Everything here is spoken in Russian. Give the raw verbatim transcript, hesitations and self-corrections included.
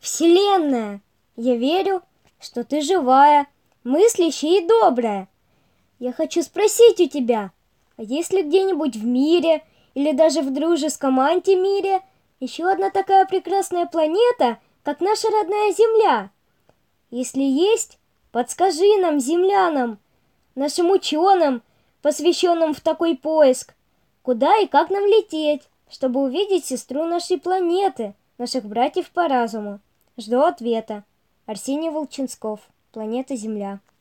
Вселенная, я верю, что ты живая, мыслящая и добрая. Я хочу спросить у тебя, а есть ли где-нибудь в мире или даже в дружеском антимире еще одна такая прекрасная планета, как наша родная Земля? Если есть, подскажи нам, землянам, нашим ученым, посвященным в такой поиск, куда и как нам лететь, чтобы увидеть сестру нашей планеты, наших братьев по разуму. Жду ответа. Арсений Волчинсков. Планета Земля.